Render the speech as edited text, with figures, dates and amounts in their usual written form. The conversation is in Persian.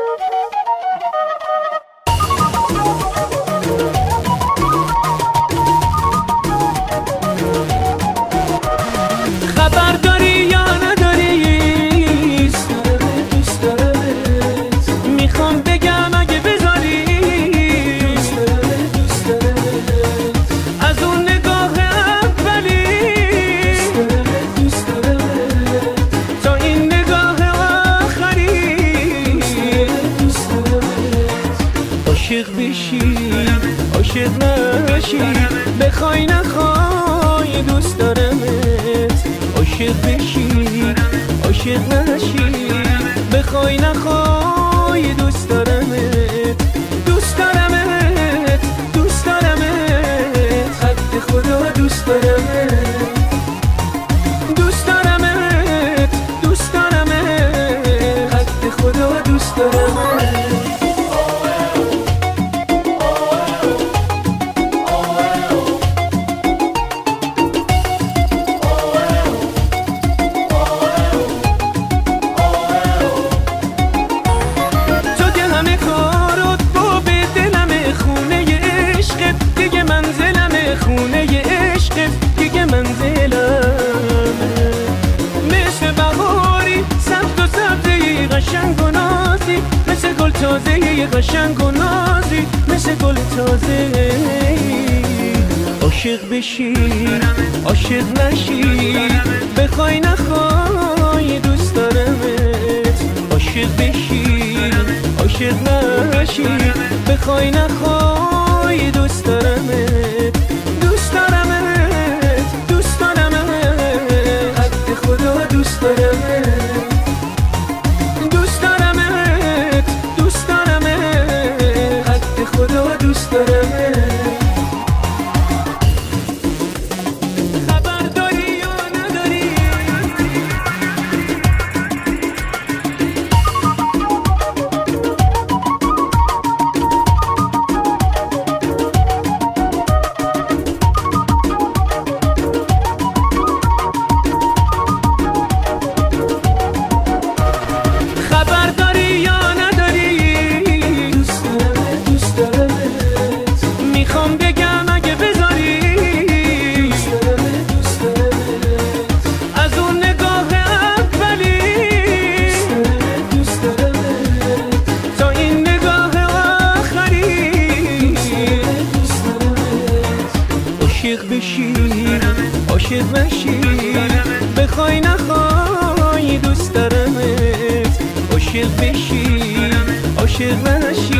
خبر داری یا نداری؟ دوست دارمت. میخوام بگم اگه بذاری. دوست دارمت. از اون نگاه اولی. دوست دارمت. تا این نگاه آخری. دوست دارمت. عاشق بشی عاشق نشی، بخوای نخوای دوست دارمت. عاشق بشی عاشق نشی، بخوای نخوای دوست دارمت. دوست دارمت دوست دارمت، حق خدا دوست دارمت. دوست دارمت دوست دارمت، حق خدا دوست دارمت. تازه قشنگ و نازی، مثل گل تازه. عاشق بشی عاشق نشی، بخوای نخوای دوست دارمت. عاشق بشی عاشق نشی، بخوای نخوای دوست دارمت. دوست دارمت دوست دارمت، حق خدا دوست دارمت. خدا دوست دارمت. خبر داری یا نداری؟ خبر داری یا نداری؟ دوست دارمت. میخوام بگم اگه بذاری. دوست دارمت. از اون نگاه اولی. دوست دارمت. تا این نگاه آخری. دوست دارمت. عاشق بشی عاشق نشی، بخوای نخوای دوست دارمت. عاشق بشی عاشق نشی،